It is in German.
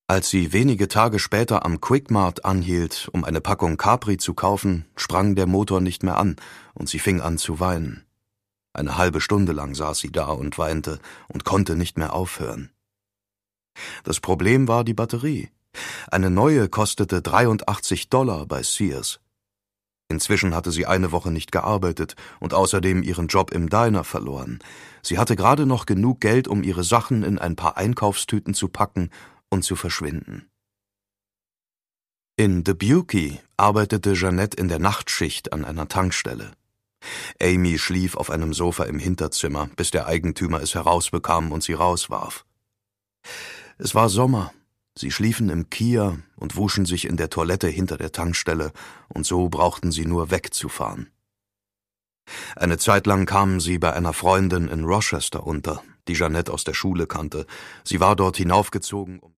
Als sie wenige Tage später am Quick-Mart anhielt, um eine Packung Capri zu kaufen, sprang der Motor nicht mehr an und sie fing an zu weinen. Eine halbe Stunde lang saß sie da und weinte und konnte nicht mehr aufhören. Das Problem war die Batterie. Eine neue kostete $83 bei Sears. Inzwischen hatte sie eine Woche nicht gearbeitet und außerdem ihren Job im Diner verloren. Sie hatte gerade noch genug Geld, um ihre Sachen in ein paar Einkaufstüten zu packen und zu verschwinden. In Dubuque arbeitete Jeanette in der Nachtschicht an einer Tankstelle. Amy schlief auf einem Sofa im Hinterzimmer, bis der Eigentümer es herausbekam und sie rauswarf. Es war Sommer. Sie schliefen im Kia und wuschen sich in der Toilette hinter der Tankstelle, und so brauchten sie nur wegzufahren. Eine Zeit lang kamen sie bei einer Freundin in Rochester unter, die Jeanette aus der Schule kannte. Sie war dort hinaufgezogen,